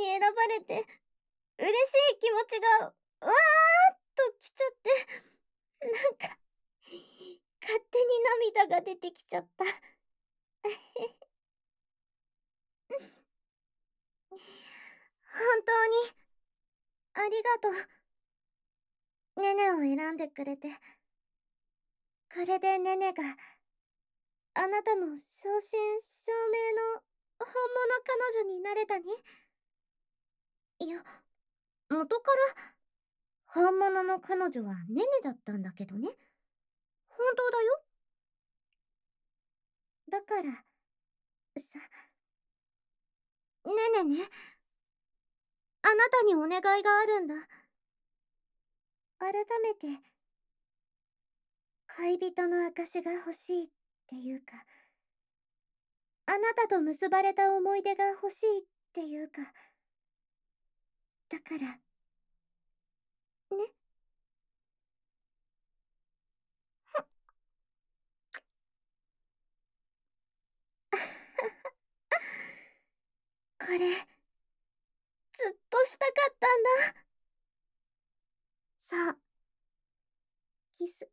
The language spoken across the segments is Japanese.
に選ばれて、嬉しい気持ちが、わーっときちゃって、なんか、勝手に涙が出てきちゃった。本当に、ありがとう。ネネを選んでくれて。これでネネが、あなたの正真正銘の本物彼女になれたね。いや、元から本物の彼女はネネだったんだけどね。本当だよ。だから、さ、ネネね、あなたにお願いがあるんだ。改めて、恋人の証が欲しいっていうか、あなたと結ばれた思い出が欲しいっていうか、だから、ね。これ、ずっとしたかったんだ。さあ、キス。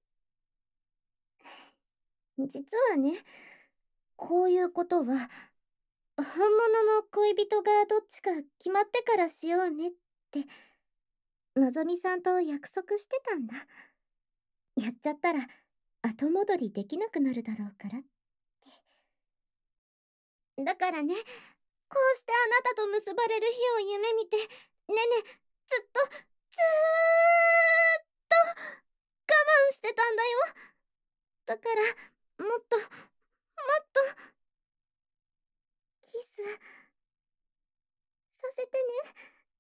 実はね、こういうことは、本物の恋人がどっちか決まってからしようねって、のぞみさんと約束してたんだ。やっちゃったら、後戻りできなくなるだろうからって。だからね、こうしてあなたと結ばれる日を夢見て、ねね、ずっと、ずーっと、我慢してたんだよ。だから、もっと、もっと、キス、させてね。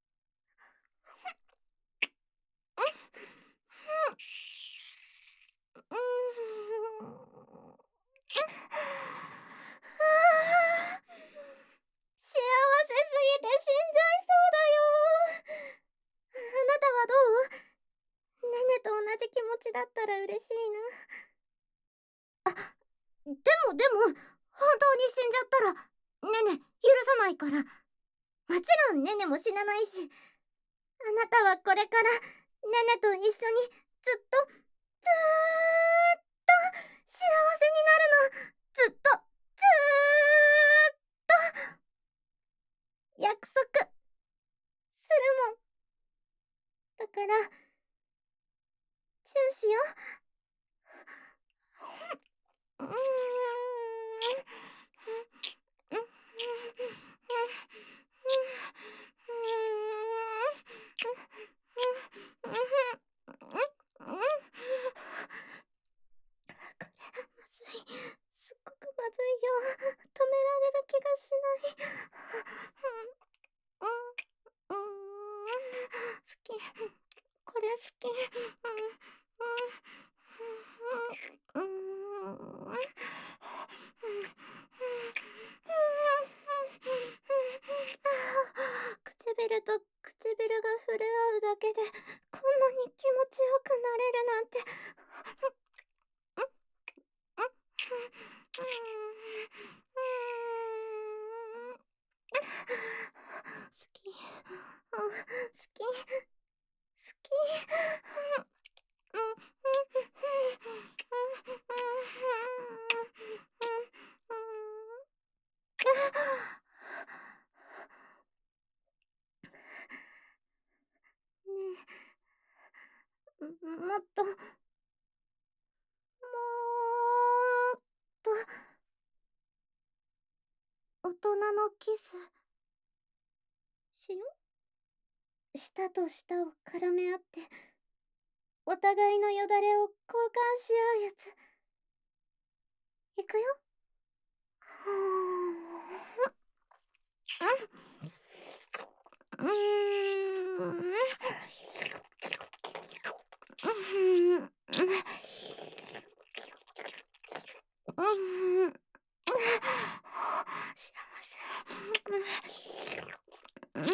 うん。幸せすぎて死んじゃいそうだよ。あなたはどう？ネネと同じ気持ちだったら嬉しいな。でも、本当に死んじゃったら、ネネ、許さないから。もちろんネネも死なないし、あなたはこれから、ネネと一緒に、ずっと、ずーっと、幸せになるの。ずっと、ずーっと、約束、するもん。だから、チューしよう。まずい。すっごくまずいよ。止められる気がしない。好き。これ好き。唇と唇が触れ合うだけでこんなに気持ちよくなれるなんて。好き、好き、好き。もっと、もっと、大人のキス、しよう。舌と舌を絡め合って、お互いのよだれを交換し合うやつ。いくよ。うん。幸せ。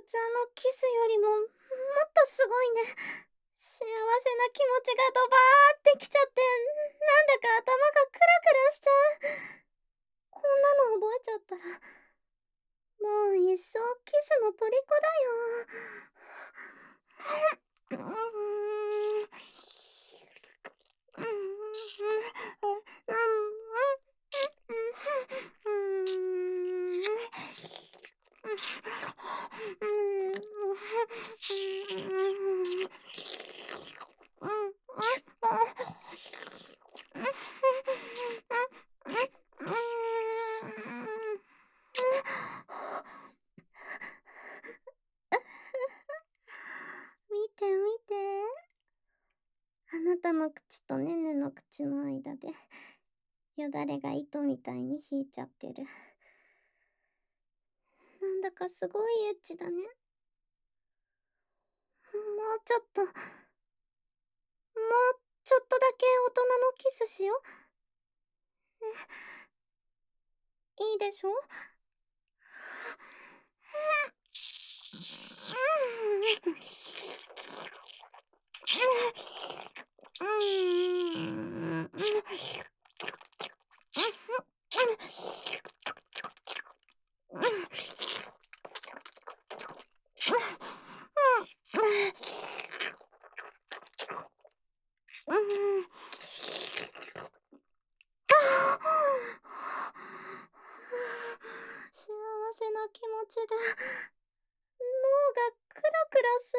通のキスよりももっとすごいね。幸せな気持ちがドバーってきちゃって、なんだか頭がクラクラしちゃう。こんなの覚えちゃったら、もう一生キスの虜だよ。見て見て。あなたの口とねねの口の間で、よだれが糸みたいに引いちゃってる。なんだかすごいエッチだね。もうちょっと、もうちょっとだけ大人のキスしよう。いいでしょ？幸せな気持ちで脳がクラクラす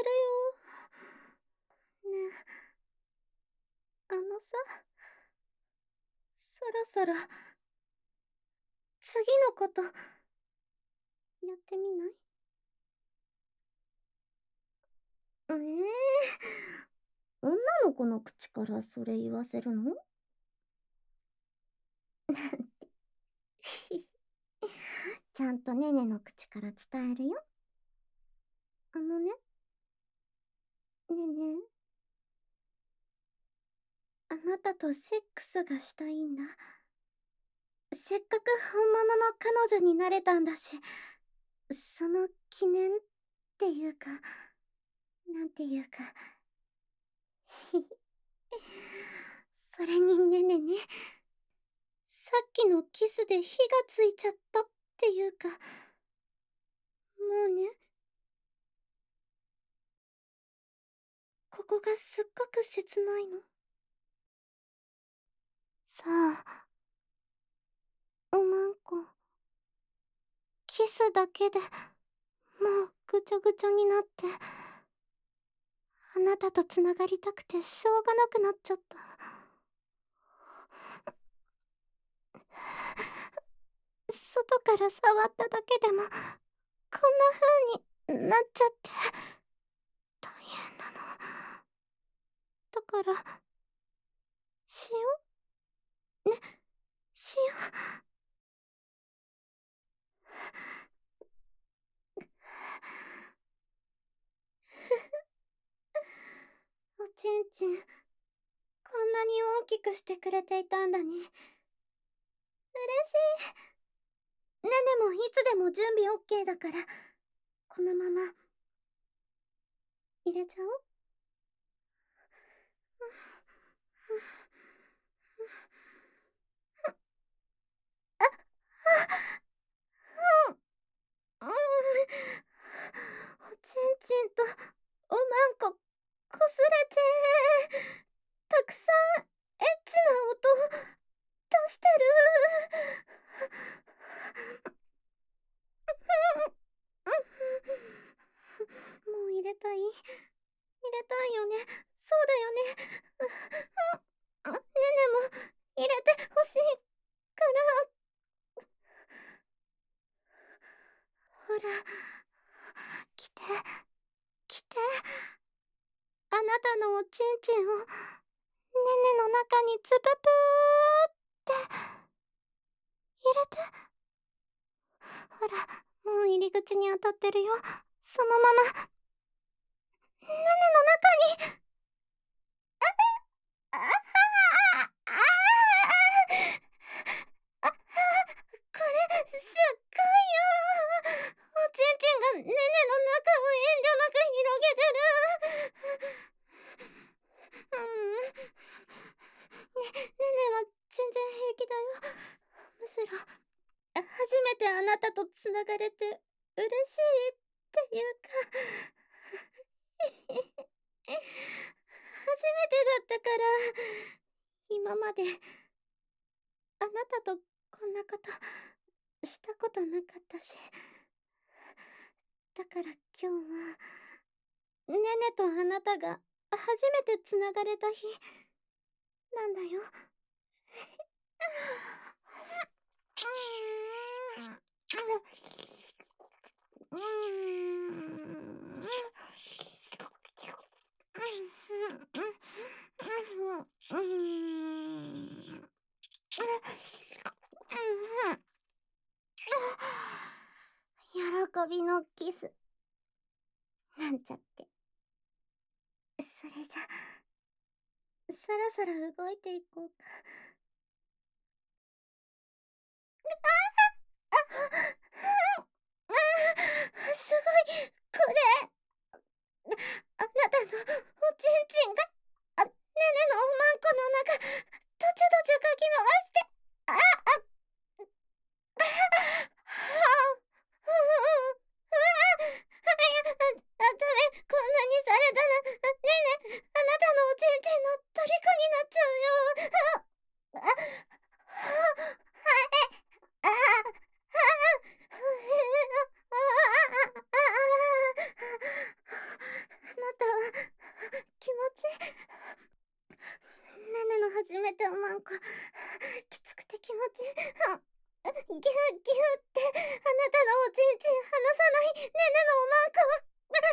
るよ。ねえ、さ、そろそろ次のことやってみない？女の子の口からそれ言わせるの？ちゃんとねねの口から伝えるよ。ねね、あなたとセックスがしたいんだ。せっかく本物の彼女になれたんだし、その記念っていうか、なんていうか。それにねねね、さっきのキスで火がついちゃったっていうか、もうね、ここがすっごく切ないの。さあ、おまんこ、キスだけでもうぐちょぐちょになって、あなたとつながりたくてしょうがなくなっちゃった。外から触っただけでもこんな風になっちゃって大変なの。だからしようね、しよう。おちんちん、こんなに大きくしてくれていたんだね。嬉しい。ねねもいつでも準備 OK だから、このまま入れちゃおう。うん、おちんちんとおまんここすれて、たくさんエッチな音出してる。もう入れたい？入れたいよね。そうだよね。ねねも入れてほしいから。ほら、来て、来て。あなたのおちんちんをねねの中につぷぷーって入れて。ほら、もう入り口に当たってるよ。そのままねねの中に。あはあああ、これすっごいよ。おちんちんがネネの中を遠慮なく広げてる。ネネは全然平気だよ。むしろ初めてあなたとつながれて嬉しいっていうか初めてだったから今まであなたとこんなことしたことなかったし、だから今日はネネとあなたが初めてつながれた日なんだよ。喜びのキスなんちゃって。それじゃそろそろ動いていこうか。すごい、これあなたのおちんちんがネネのおまんこの中どちょどちょかき回して、ダメ、こんなにされたらネネあなたのおちんちんの虜になっちゃうよ。あなたは気持ちネネの初めておまんこきつくて気持ちギュッギュッってあなたのおちんちん離さないネネのおまんこは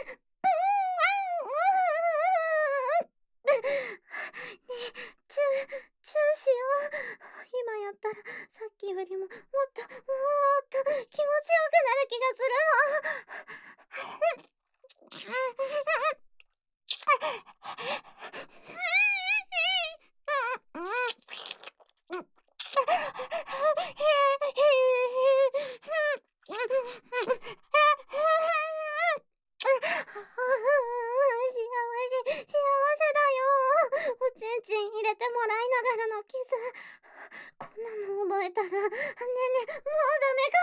チューしよう。今やったらさっきよりももっと気持ちよくなる気がするの。幸せだよ。おちんちん入れてもらいながらのキス。こんなの覚えたら、ねね、もうダメか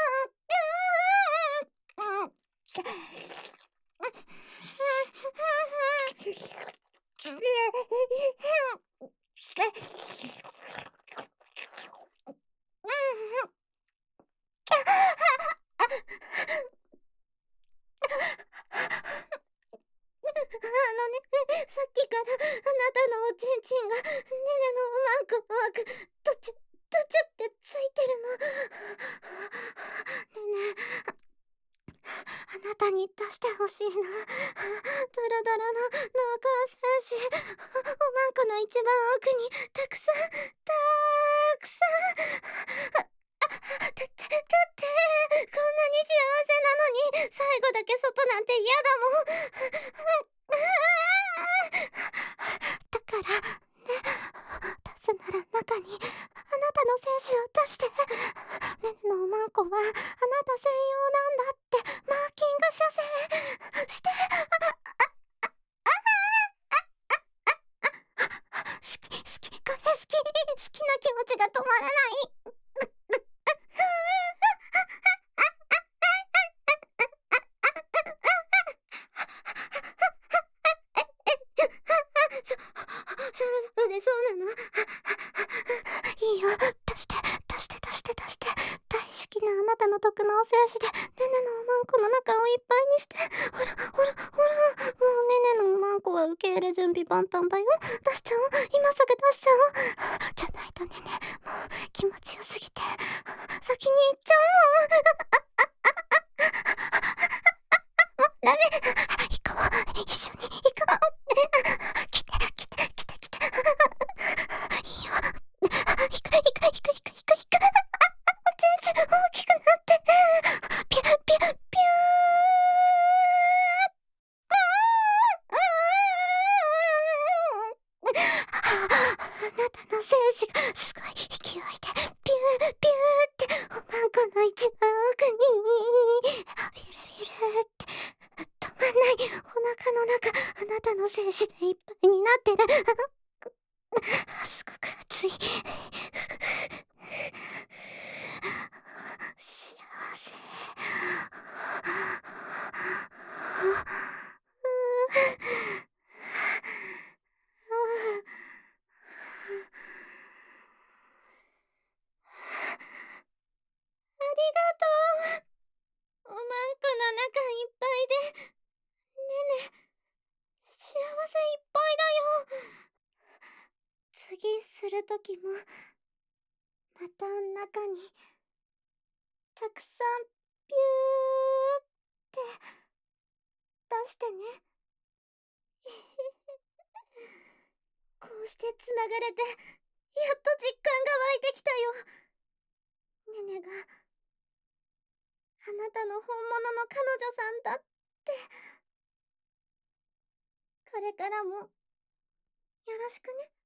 も。さっきからあなたのおちんちんがネネのおまんこの枠どちゅってついてるの。ネネあなたに出してほしいな。ドロドロの濃厚精子おまんこの一番奥にたくさんだってこんなに幸せなのに最後だけ外なんて嫌だもん。だからね、出すなら中にあなたの精子を出して。ネネのおまんこはあなた専用なんだってマーキング射精して。好き、これ好きな気持ちが止まらない。それでそうなの。いいよ、出して。大好きなあなたの特納精子でネネのおまんこの中をいっぱいにして。ほらもうネネのおまんこは受け入れ準備万端だよ。出しちゃおう、今すぐ出しちゃおう。じゃないとネネもう気持ちよすぎて先に行っちゃうもん。ダメ、行こう、一緒に行こう。来て。いいよ、行く。おちんちん大きくなって。ピュー。あなたの精子がすごい勢いでピューっておまんこの一番奥にビュルお腹の中、あなたの精子でいっぱいになってる。すごく熱い。幸せ。ありがとう。おまんこの中いっぱいで、ねね、幸せいっぱいだよ。次するときも、また中に、たくさん、ピューって出してね。こうしてつながれて、やっと実感が湧いてきたよ。ねねが、あなたの本物の彼女さんだって。これからも、よろしくね。